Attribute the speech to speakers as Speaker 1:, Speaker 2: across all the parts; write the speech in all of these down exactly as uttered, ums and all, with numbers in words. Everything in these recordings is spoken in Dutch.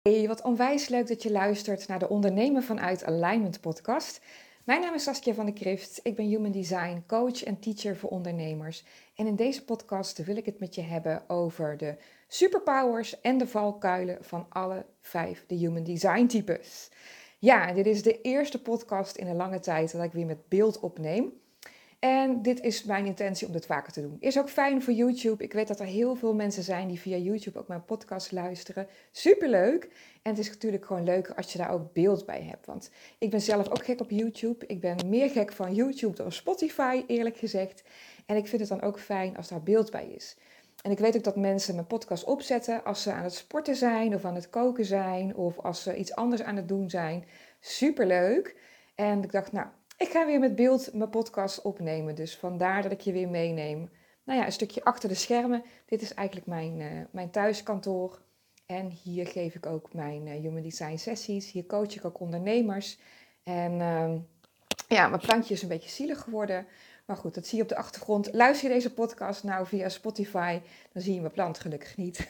Speaker 1: Hey, wat onwijs leuk dat je luistert naar de Ondernemen vanuit Alignment podcast. Mijn naam is Saskia van de Krift. Ik ben Human Design coach en teacher voor ondernemers. En in deze podcast wil ik het met je hebben over de superpowers en de valkuilen van alle vijf de Human Design types. Ja, dit is de eerste podcast in een lange tijd dat ik weer met beeld opneem. En dit is mijn intentie om dit vaker te doen. Is ook fijn voor YouTube. Ik weet dat er heel veel mensen zijn die via YouTube ook mijn podcast luisteren. Superleuk. En het is natuurlijk gewoon leuk als je daar ook beeld bij hebt. Want ik ben zelf ook gek op YouTube. Ik ben meer gek van YouTube dan Spotify, eerlijk gezegd. En ik vind het dan ook fijn als daar beeld bij is. En ik weet ook dat mensen mijn podcast opzetten als ze aan het sporten zijn of aan het koken zijn of als ze iets anders aan het doen zijn. Superleuk. En ik dacht, nou, ik ga weer met beeld mijn podcast opnemen, dus vandaar dat ik je weer meeneem. Nou ja, een stukje achter de schermen. Dit is eigenlijk mijn, uh, mijn thuiskantoor. En hier geef ik ook mijn uh, Human Design sessies. Hier coach ik ook ondernemers. En uh, ja, mijn plantje is een beetje zielig geworden. Maar goed, dat zie je op de achtergrond. Luister je deze podcast nou via Spotify, dan zie je mijn plant gelukkig niet.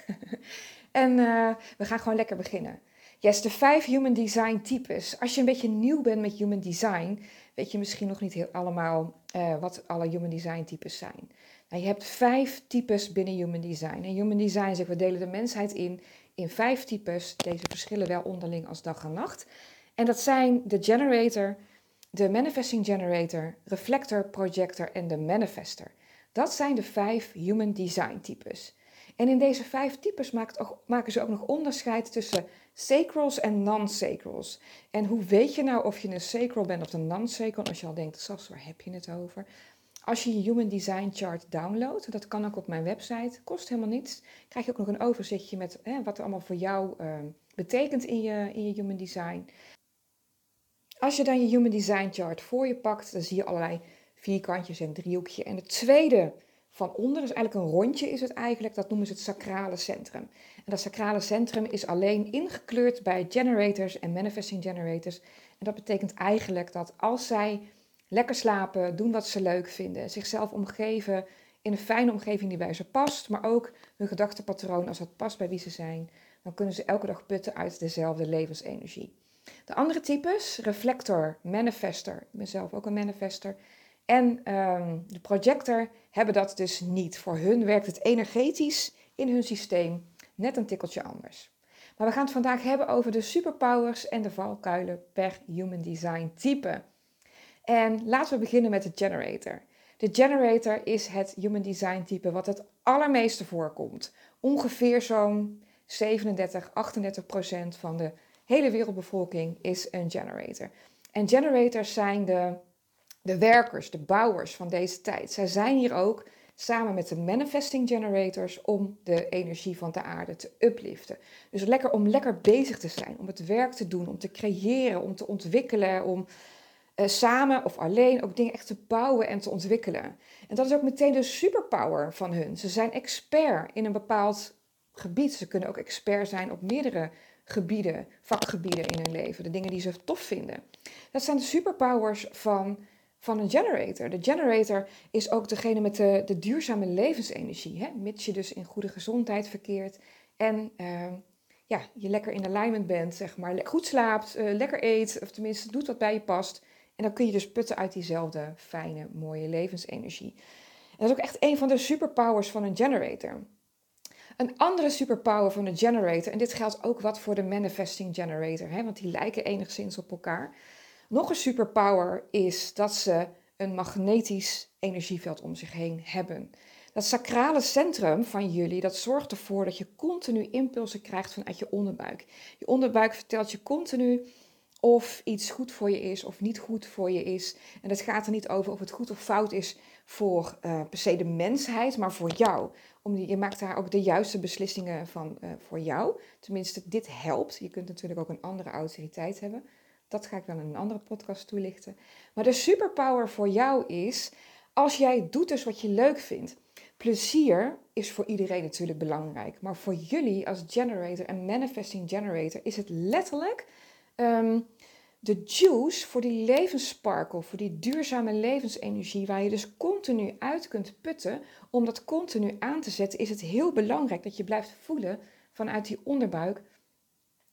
Speaker 1: en uh, we gaan gewoon lekker beginnen. Yes, de vijf Human Design types. Als je een beetje nieuw bent met Human Design, weet je misschien nog niet heel allemaal uh, wat alle Human Design types zijn. Nou, je hebt vijf types binnen Human Design. En Human Design zegt, we delen de mensheid in in vijf types. Deze verschillen wel onderling als dag en nacht. En dat zijn de generator, de manifesting generator, reflector, projector en de manifester. Dat zijn de vijf Human Design types. En in deze vijf types maken ze ook nog onderscheid tussen sacrals en non-sacrals. En hoe weet je nou of je een sacral bent of een non-sacral? Als je al denkt, Sas, waar heb je het over? Als je je Human Design chart downloadt, dat kan ook op mijn website, kost helemaal niets. Krijg je ook nog een overzichtje met hè, wat er allemaal voor jou uh, betekent in je, in je Human Design. Als je dan je Human Design chart voor je pakt, dan zie je allerlei vierkantjes en driehoekje. En het tweede van onder, dus eigenlijk een rondje is het eigenlijk, dat noemen ze het sacrale centrum. En dat sacrale centrum is alleen ingekleurd bij generators en manifesting generators. En dat betekent eigenlijk dat als zij lekker slapen, doen wat ze leuk vinden, zichzelf omgeven in een fijne omgeving die bij ze past, maar ook hun gedachtenpatroon, als dat past bij wie ze zijn, dan kunnen ze elke dag putten uit dezelfde levensenergie. De andere types, reflector, manifester, ik ben zelf ook een manifester, en um, de projector hebben dat dus niet. Voor hun werkt het energetisch in hun systeem net een tikkeltje anders. Maar we gaan het vandaag hebben over de superpowers en de valkuilen per Human Design type. En laten we beginnen met de generator. De generator is het Human Design type wat het allermeeste voorkomt. Ongeveer zo'n zevenendertig, achtendertig procent van de hele wereldbevolking is een generator. En generators zijn de, de werkers, de bouwers van deze tijd. Zij zijn hier ook samen met de manifesting generators om de energie van de aarde te upliften. Dus lekker om lekker bezig te zijn, om het werk te doen, om te creëren, om te ontwikkelen, om uh, samen of alleen ook dingen echt te bouwen en te ontwikkelen. En dat is ook meteen de superpower van hun. Ze zijn expert in een bepaald gebied. Ze kunnen ook expert zijn op meerdere gebieden, vakgebieden in hun leven, de dingen die ze tof vinden. Dat zijn de superpowers van, van een generator. De generator is ook degene met de, de duurzame levensenergie, hè? Mits je dus in goede gezondheid verkeert en uh, ja, je lekker in alignment bent, zeg maar, goed slaapt, uh, lekker eet, of tenminste doet wat bij je past. En dan kun je dus putten uit diezelfde fijne, mooie levensenergie. En dat is ook echt een van de superpowers van een generator. Een andere superpower van de generator, en dit geldt ook wat voor de manifesting generator, hè, want die lijken enigszins op elkaar. Nog een superpower is dat ze een magnetisch energieveld om zich heen hebben. Dat sacrale centrum van jullie, dat zorgt ervoor dat je continu impulsen krijgt vanuit je onderbuik. Je onderbuik vertelt je continu of iets goed voor je is of niet goed voor je is. En het gaat er niet over of het goed of fout is voor uh, per se de mensheid, maar voor jou. Om die, je maakt daar ook de juiste beslissingen van uh, voor jou. Tenminste, dit helpt. Je kunt natuurlijk ook een andere autoriteit hebben. Dat ga ik dan in een andere podcast toelichten. Maar de superpower voor jou is, als jij doet dus wat je leuk vindt. Plezier is voor iedereen natuurlijk belangrijk. Maar voor jullie als generator en manifesting generator is het letterlijk Um, de juice voor die levenssparkle, voor die duurzame levensenergie, waar je dus continu uit kunt putten, om dat continu aan te zetten, is het heel belangrijk dat je blijft voelen vanuit die onderbuik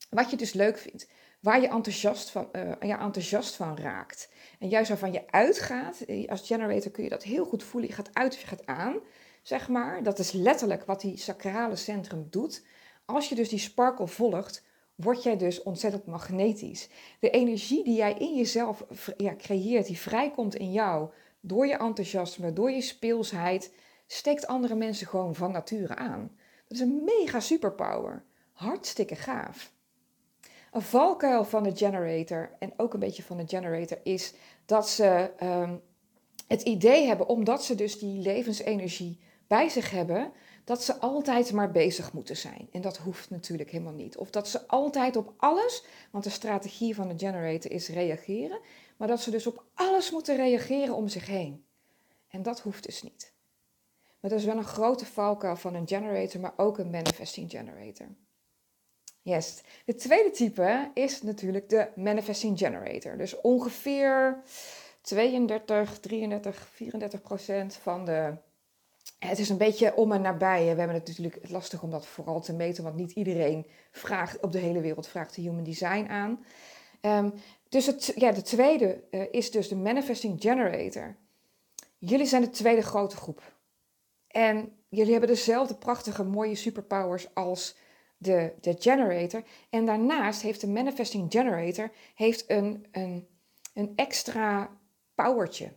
Speaker 1: Wat je dus leuk vindt. Waar je enthousiast van, uh, ja, enthousiast van raakt. En juist waarvan je uitgaat. Als generator kun je dat heel goed voelen. Je gaat uit of je gaat aan. Zeg maar. Dat is letterlijk wat die sacrale centrum doet. Als je dus die sparkle volgt, word jij dus ontzettend magnetisch. De energie die jij in jezelf ja, creëert, die vrijkomt in jou. Door je enthousiasme, door je speelsheid. Steekt andere mensen gewoon van nature aan. Dat is een mega superpower. Hartstikke gaaf. Een valkuil van de generator, en ook een beetje van de generator, is dat ze um, het idee hebben, omdat ze dus die levensenergie bij zich hebben, dat ze altijd maar bezig moeten zijn. En dat hoeft natuurlijk helemaal niet. Of dat ze altijd op alles, want de strategie van de generator is reageren, maar dat ze dus op alles moeten reageren om zich heen. En dat hoeft dus niet. Maar dat is wel een grote valkuil van een generator, maar ook een manifesting generator. Yes. De tweede type is natuurlijk de manifesting generator. Dus ongeveer tweeëndertig, drieëndertig, vierendertig procent van de... Het is een beetje om en nabij. We hebben het natuurlijk lastig om dat vooral te meten, want niet iedereen vraagt, op de hele wereld vraagt de human design aan. Um, dus het, ja, de tweede uh, is dus de manifesting generator. Jullie zijn de tweede grote groep. En jullie hebben dezelfde prachtige, mooie superpowers als de, de generator. En daarnaast heeft de manifesting generator heeft een, een, een extra powertje.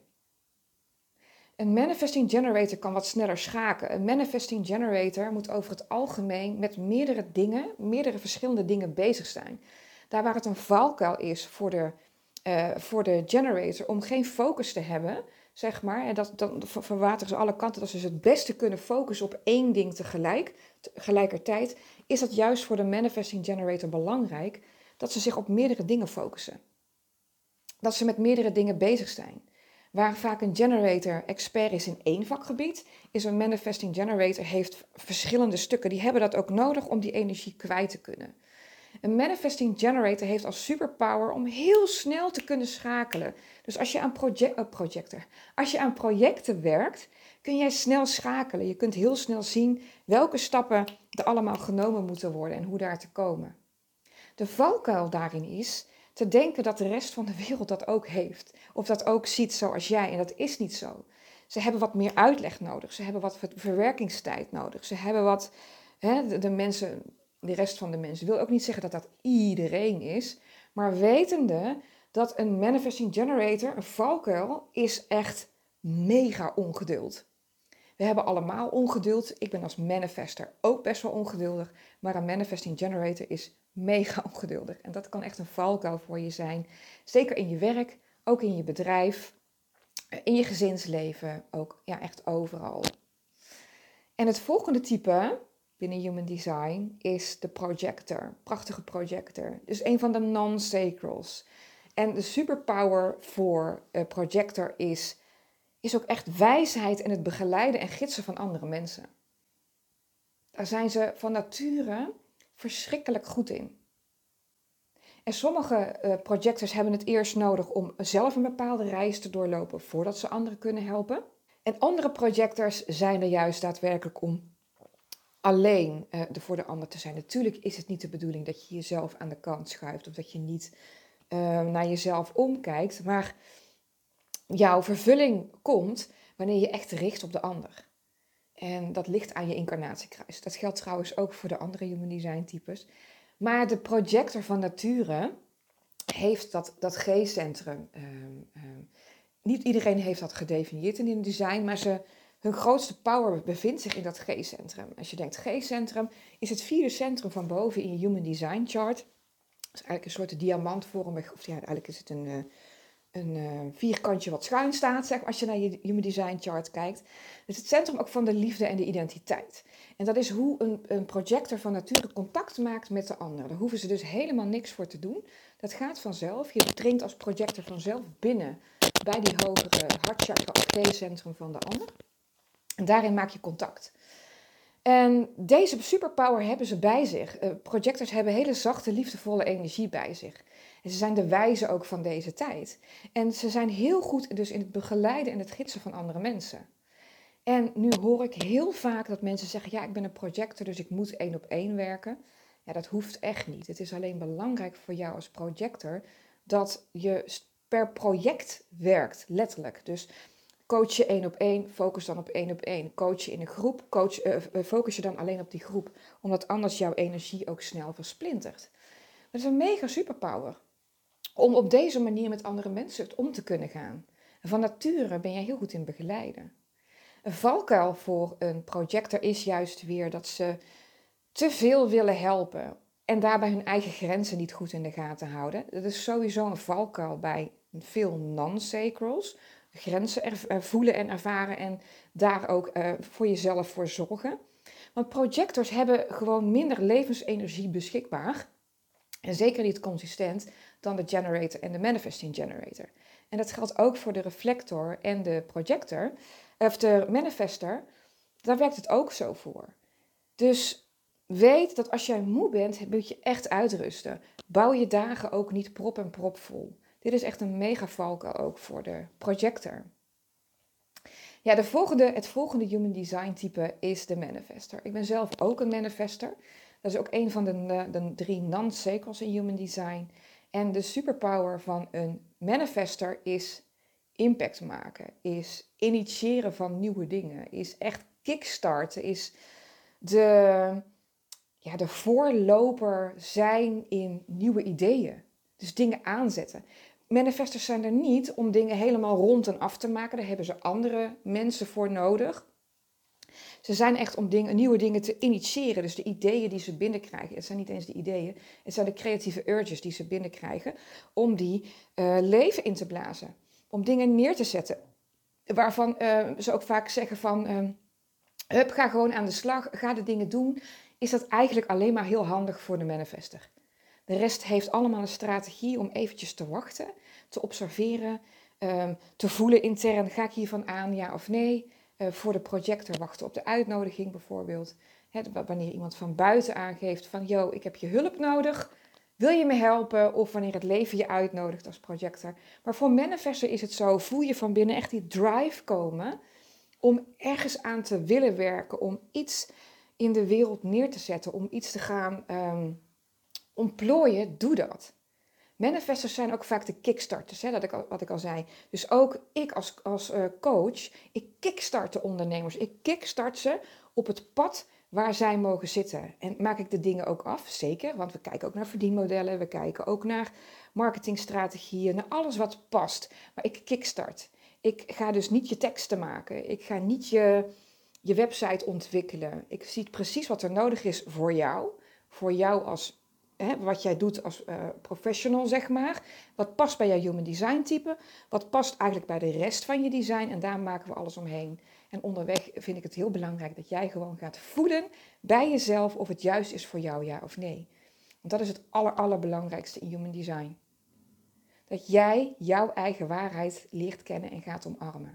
Speaker 1: Een manifesting generator kan wat sneller schaken. Een manifesting generator moet over het algemeen met meerdere dingen, meerdere verschillende dingen bezig zijn. Daar waar het een valkuil is voor de, uh, voor de generator om geen focus te hebben, zeg maar, en dat, dan verwateren ze alle kanten, dat ze dus het beste kunnen focussen op één ding tegelijk, tegelijkertijd, is dat juist voor de manifesting generator belangrijk dat ze zich op meerdere dingen focussen. Dat ze met meerdere dingen bezig zijn. Waar vaak een generator expert is in één vakgebied, is een manifesting generator heeft verschillende stukken. Die hebben dat ook nodig om die energie kwijt te kunnen. Een manifesting generator heeft als superpower om heel snel te kunnen schakelen. Dus als je aan, project, uh, projector, als je aan projecten werkt, kun jij snel schakelen. Je kunt heel snel zien welke stappen er allemaal genomen moeten worden en hoe daar te komen. De valkuil daarin is te denken dat de rest van de wereld dat ook heeft. Of dat ook ziet zoals jij. En dat is niet zo. Ze hebben wat meer uitleg nodig. Ze hebben wat verwerkingstijd nodig. Ze hebben wat... Hè, de, de mensen, de rest van de mensen. Ik wil ook niet zeggen dat dat iedereen is. Maar wetende dat een manifesting generator, een valkuil, is echt mega ongeduld. We hebben allemaal ongeduld. Ik ben als manifester ook best wel ongeduldig. Maar een manifesting generator is mega ongeduldig. En dat kan echt een valkuil voor je zijn. Zeker in je werk, ook in je bedrijf, in je gezinsleven, ook ja, echt overal. En het volgende type binnen Human Design is de projector. Prachtige projector. Dus een van de non-sacrals. En de superpower voor uh, projector is, is ook echt wijsheid en het begeleiden en gidsen van andere mensen. Daar zijn ze van nature verschrikkelijk goed in. En sommige uh, projectors hebben het eerst nodig om zelf een bepaalde reis te doorlopen voordat ze anderen kunnen helpen. En andere projectors zijn er juist daadwerkelijk om alleen uh, er voor de ander te zijn. Natuurlijk is het niet de bedoeling dat je jezelf aan de kant schuift of dat je niet uh, naar jezelf omkijkt, maar jouw vervulling komt wanneer je echt richt op de ander. En dat ligt aan je incarnatiekruis. Dat geldt trouwens ook voor de andere human design types. Maar de projector van nature heeft dat, dat G-centrum. Um, um, niet iedereen heeft dat gedefinieerd in hun design, maar ze, hun grootste power bevindt zich in dat G-centrum. Als je denkt G-centrum, is het vierde centrum van boven in je human design chart. Dat is eigenlijk een soort diamantvormig, of ja, eigenlijk is het een... Uh, een uh, vierkantje wat schuin staat, zeg maar, als je naar je Human Design chart kijkt. Dus het centrum ook van de liefde en de identiteit. En dat is hoe een, een projector van nature contact maakt met de ander. Daar hoeven ze dus helemaal niks voor te doen. Dat gaat vanzelf. Je dringt als projector vanzelf binnen bij die hogere hartchakra of G-centrum van de ander. En daarin maak je contact. En deze superpower hebben ze bij zich. Uh, projectors hebben hele zachte, liefdevolle energie bij zich. En ze zijn de wijzen ook van deze tijd. En ze zijn heel goed dus in het begeleiden en het gidsen van andere mensen. En nu hoor ik heel vaak dat mensen zeggen, ja, ik ben een projector, dus ik moet één op één werken. Ja, dat hoeft echt niet. Het is alleen belangrijk voor jou als projector dat je per project werkt, letterlijk. Dus coach je één op één, focus dan op één op één. Coach je in een groep, coach, uh, focus je dan alleen op die groep. Omdat anders jouw energie ook snel versplintert. Dat is een mega superpower. Om op deze manier met andere mensen het om te kunnen gaan. En van nature ben jij heel goed in begeleiden. Een valkuil voor een projector is juist weer dat ze te veel willen helpen. En daarbij hun eigen grenzen niet goed in de gaten houden. Dat is sowieso een valkuil bij veel non-sacrals. Grenzen er, voelen en ervaren en daar ook uh, voor jezelf voor zorgen. Want projectors hebben gewoon minder levensenergie beschikbaar. En zeker niet consistent dan de generator en de manifesting generator. En dat geldt ook voor de reflector en de projector, of de manifester. Daar werkt het ook zo voor. Dus weet dat als jij moe bent, moet je echt uitrusten. Bouw je dagen ook niet prop en prop vol. Dit is echt een mega valkuil ook voor de projector. Ja, de volgende, het volgende human design type is de manifester. Ik ben zelf ook een manifester. Dat is ook een van de, de drie non-sacrals in human design. En de superpower van een manifester is impact maken, is initiëren van nieuwe dingen, is echt kickstarten, is de, ja, de voorloper zijn in nieuwe ideeën. Dus dingen aanzetten. Manifestors zijn er niet om dingen helemaal rond en af te maken. Daar hebben ze andere mensen voor nodig. Ze zijn echt om dingen, nieuwe dingen te initiëren. Dus de ideeën die ze binnenkrijgen. Het zijn niet eens de ideeën. Het zijn de creatieve urges die ze binnenkrijgen. Om die uh, leven in te blazen. Om dingen neer te zetten. Waarvan uh, ze ook vaak zeggen van... Uh, hup, ga gewoon aan de slag. Ga de dingen doen. Is dat eigenlijk alleen maar heel handig voor de manifester. De rest heeft allemaal een strategie om eventjes te wachten. Te observeren. Um, te voelen intern. Ga ik hiervan aan, ja of nee? Uh, voor de projector wachten op de uitnodiging bijvoorbeeld. He, wanneer iemand van buiten aangeeft van... yo, ik heb je hulp nodig. Wil je me helpen? Of wanneer het leven je uitnodigt als projector. Maar voor manifester is het zo... voel je van binnen echt die drive komen... om ergens aan te willen werken. Om iets in de wereld neer te zetten. Om iets te gaan um, ontplooien. Doe dat. Manifestors zijn ook vaak de kickstarters, hè, dat ik al, wat ik al zei. Dus ook ik als, als uh, coach, ik kickstart de ondernemers. Ik kickstart ze op het pad waar zij mogen zitten. En maak ik de dingen ook af? Zeker, want we kijken ook naar verdienmodellen. We kijken ook naar marketingstrategieën, naar alles wat past. Maar ik kickstart. Ik ga dus niet je teksten maken. Ik ga niet je, je website ontwikkelen. Ik zie precies wat er nodig is voor jou. Voor jou als He, wat jij doet als uh, professional, zeg maar. Wat past bij jouw human design type. Wat past eigenlijk bij de rest van je design. En daar maken we alles omheen. En onderweg vind ik het heel belangrijk dat jij gewoon gaat voelen bij jezelf of het juist is voor jou, ja of nee. Want dat is het aller, allerbelangrijkste in human design. Dat jij jouw eigen waarheid leert kennen en gaat omarmen.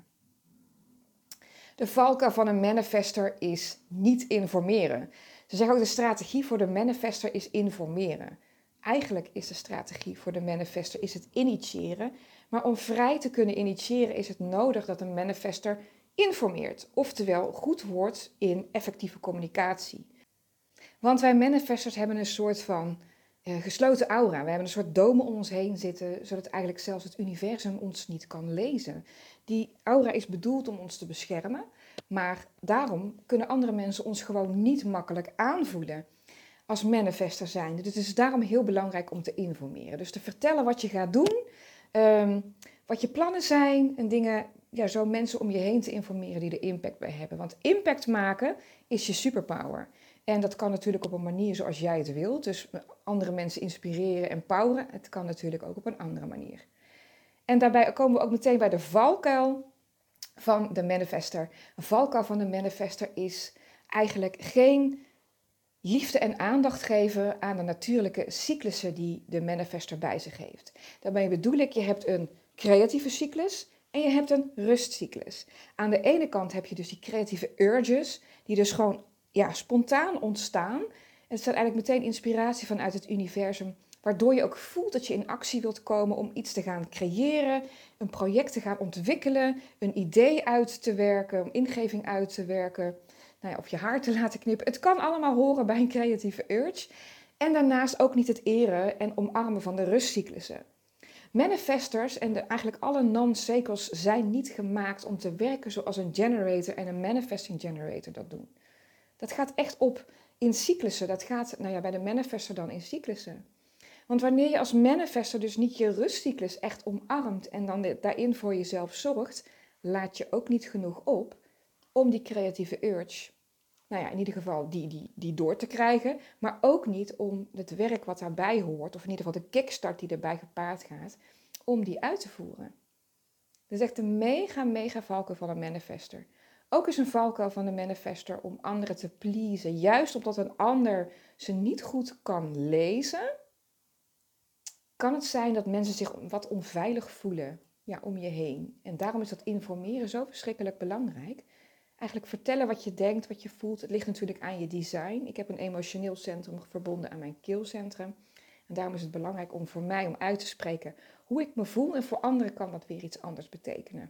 Speaker 1: De valkuil van een manifester is niet informeren. Ze zeggen ook de strategie voor de manifester is informeren. Eigenlijk is de strategie voor de manifester is het initiëren. Maar om vrij te kunnen initiëren is het nodig dat een manifester informeert. Oftewel goed wordt in effectieve communicatie. Want wij manifestors hebben een soort van uh, gesloten aura. We hebben een soort dome om ons heen zitten, zodat eigenlijk zelfs het universum ons niet kan lezen. Die aura is bedoeld om ons te beschermen. Maar daarom kunnen andere mensen ons gewoon niet makkelijk aanvoelen als manifester zijn. Dus het is daarom heel belangrijk om te informeren. Dus te vertellen wat je gaat doen, um, wat je plannen zijn en dingen, ja, zo mensen om je heen te informeren die er impact bij hebben. Want impact maken is je superpower. En dat kan natuurlijk op een manier zoals jij het wilt. Dus andere mensen inspireren en poweren. Het kan natuurlijk ook op een andere manier. En daarbij komen we ook meteen bij de valkuil van de manifester. Een valkuil van de manifester is eigenlijk geen liefde en aandacht geven aan de natuurlijke cyclussen die de manifester bij zich heeft. Daarmee bedoel ik, je hebt een creatieve cyclus en je hebt een rustcyclus. Aan de ene kant heb je dus die creatieve urges, die dus gewoon ja, spontaan ontstaan. Het staat eigenlijk meteen inspiratie vanuit het universum, waardoor je ook voelt dat je in actie wilt komen om iets te gaan creëren, een project te gaan ontwikkelen, een idee uit te werken, een ingeving uit te werken, nou ja, of je haar te laten knippen. Het kan allemaal horen bij een creatieve urge. En daarnaast ook niet het eren en omarmen van de rustcyclussen. Manifestors en de, eigenlijk alle non-cycles zijn niet gemaakt om te werken zoals een generator en een manifesting generator dat doen. Dat gaat echt op in cyclussen. Dat gaat, nou ja, bij de manifestor dan in cyclussen. Want wanneer je als manifestor dus niet je rustcyclus echt omarmt en dan daarin voor jezelf zorgt, laat je ook niet genoeg op om die creatieve urge, nou ja, in ieder geval die, die, die door te krijgen, maar ook niet om het werk wat daarbij hoort, of in ieder geval de kickstart die erbij gepaard gaat, om die uit te voeren. Dat is echt een mega, mega valkuil van een manifestor. Ook is een valkuil van de manifestor om anderen te pleasen. Juist omdat een ander ze niet goed kan lezen, kan het zijn dat mensen zich wat onveilig voelen, ja, om je heen. En daarom is dat informeren zo verschrikkelijk belangrijk. Eigenlijk vertellen wat je denkt, wat je voelt. Het ligt natuurlijk aan je design. Ik heb een emotioneel centrum verbonden aan mijn keelcentrum. En daarom is het belangrijk om voor mij om uit te spreken hoe ik me voel. En voor anderen kan dat weer iets anders betekenen.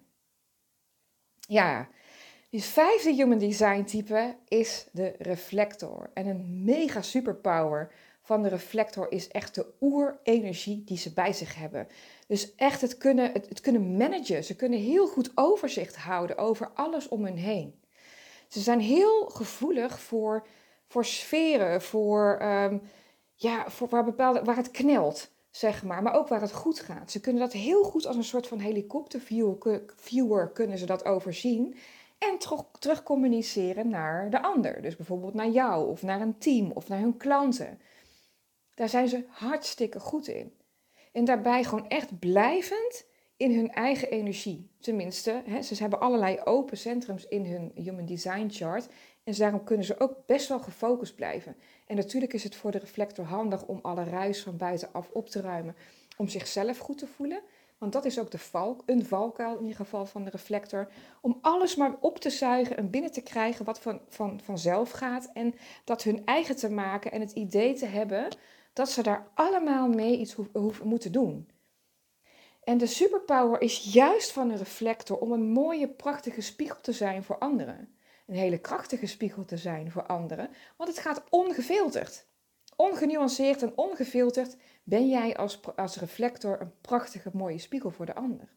Speaker 1: Ja, die vijfde human design type is de reflector. En een mega superpower van de reflector is echt de oerenergie die ze bij zich hebben. Dus echt het kunnen, het, het kunnen managen. Ze kunnen heel goed overzicht houden over alles om hun heen. Ze zijn heel gevoelig voor, voor sferen, voor, um, ja, voor waar, bepaalde, waar het knelt, zeg maar. Maar ook waar het goed gaat. Ze kunnen dat heel goed als een soort van helikopterviewer viewer kunnen ze dat overzien. En terug, terug communiceren naar de ander. Dus bijvoorbeeld naar jou of naar een team of naar hun klanten. Daar zijn ze hartstikke goed in. En daarbij gewoon echt blijvend in hun eigen energie. Tenminste, hè, ze hebben allerlei open centrums in hun Human Design chart. En daarom kunnen ze ook best wel gefocust blijven. En natuurlijk is het voor de reflector handig om alle ruis van buitenaf op te ruimen. Om zichzelf goed te voelen. Want dat is ook de valk, een valkuil in ieder geval van de reflector. Om alles maar op te zuigen en binnen te krijgen wat van, van, vanzelf gaat. En dat hun eigen te maken en het idee te hebben dat ze daar allemaal mee iets ho- ho- moeten doen. En de superpower is juist van een reflector om een mooie, prachtige spiegel te zijn voor anderen. Een hele krachtige spiegel te zijn voor anderen, want het gaat ongefilterd. Ongenuanceerd en ongefilterd ben jij als, als reflector een prachtige, mooie spiegel voor de ander.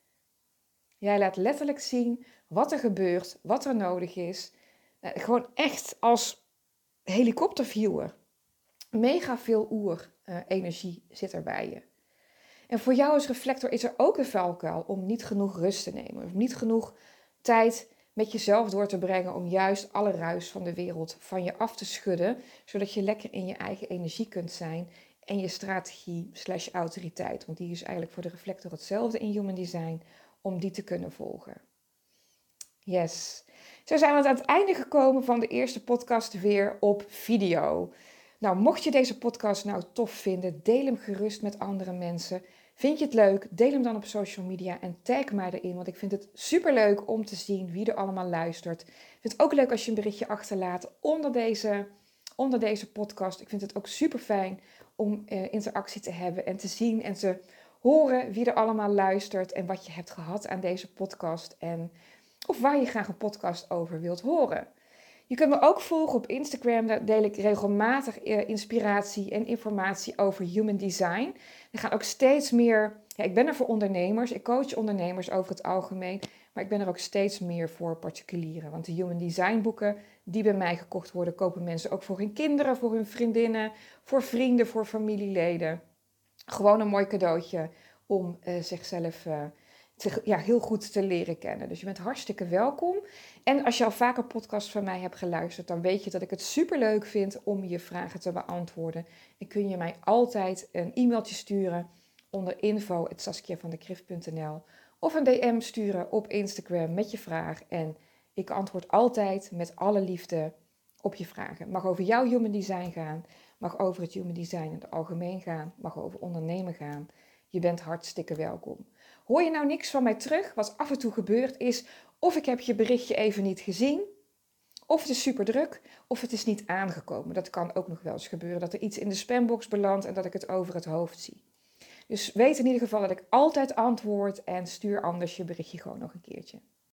Speaker 1: Jij laat letterlijk zien wat er gebeurt, wat er nodig is. Eh, gewoon echt als helikopterviewer. Mega veel oer-energie zit er bij je. En voor jou als reflector is er ook een valkuil om niet genoeg rust te nemen. Of niet genoeg tijd met jezelf door te brengen om juist alle ruis van de wereld van je af te schudden. Zodat je lekker in je eigen energie kunt zijn en je strategie slash autoriteit. Want die is eigenlijk voor de reflector hetzelfde in Human Design, om die te kunnen volgen. Yes. Zo zijn we aan het einde gekomen van de eerste podcast weer op video. Nou, mocht je deze podcast nou tof vinden, deel hem gerust met andere mensen. Vind je het leuk? Deel hem dan op social media en tag mij erin, want ik vind het superleuk om te zien wie er allemaal luistert. Ik vind het ook leuk als je een berichtje achterlaat onder deze, onder deze podcast. Ik vind het ook super fijn om eh, interactie te hebben en te zien en te horen wie er allemaal luistert en wat je hebt gehad aan deze podcast en of waar je graag een podcast over wilt horen. Je kunt me ook volgen op Instagram. Daar deel ik regelmatig inspiratie en informatie over Human Design. Er gaan ook steeds meer... Ja, ik ben er voor ondernemers. Ik coach ondernemers over het algemeen. Maar ik ben er ook steeds meer voor particulieren. Want de Human Design boeken die bij mij gekocht worden, kopen mensen ook voor hun kinderen, voor hun vriendinnen, voor vrienden, voor familieleden. Gewoon een mooi cadeautje om uh, zichzelf... Uh, Te, ja, heel goed te leren kennen. Dus je bent hartstikke welkom. En als je al vaker podcasts van mij hebt geluisterd, dan weet je dat ik het superleuk vind om je vragen te beantwoorden. En kun je mij altijd een e-mailtje sturen onder info at saskiavandekrift punt n l of een D M sturen op Instagram met je vraag. En ik antwoord altijd met alle liefde op je vragen. Het mag over jouw Human Design gaan, mag over het Human Design in het algemeen gaan, mag over ondernemen gaan. Je bent hartstikke welkom. Hoor je nou niks van mij terug? Wat af en toe gebeurt is, of ik heb je berichtje even niet gezien, of het is super druk, of het is niet aangekomen. Dat kan ook nog wel eens gebeuren, dat er iets in de spambox belandt en dat ik het over het hoofd zie. Dus weet in ieder geval dat ik altijd antwoord en stuur anders je berichtje gewoon nog een keertje.